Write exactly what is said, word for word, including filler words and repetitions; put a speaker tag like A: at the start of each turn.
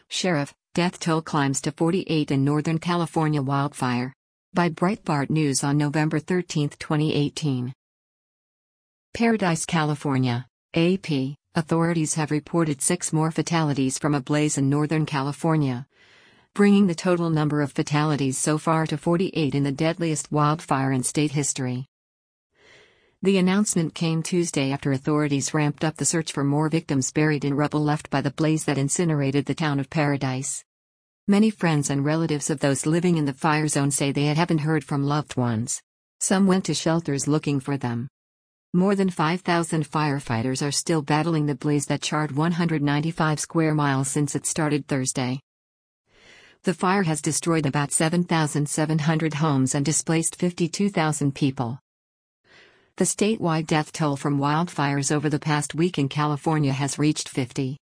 A: Sheriff, death toll climbs to forty-eight in Northern California wildfire. By Breitbart News on November thirteenth, twenty eighteen. Paradise, California, A P. Authorities have reported six more fatalities from a blaze in Northern California, bringing the total number of fatalities so far to forty-eight in the deadliest wildfire in state history. The announcement came Tuesday after authorities ramped up the search for more victims buried in rubble left by the blaze that incinerated the town of Paradise. Many friends and relatives of those living in the fire zone say they haven't heard from loved ones. Some went to shelters looking for them. More than five thousand firefighters are still battling the blaze that charred one hundred ninety-five square miles since it started Thursday. The fire has destroyed about seven thousand seven hundred homes and displaced fifty-two thousand people. The statewide death toll from wildfires over the past week in California has reached fifty.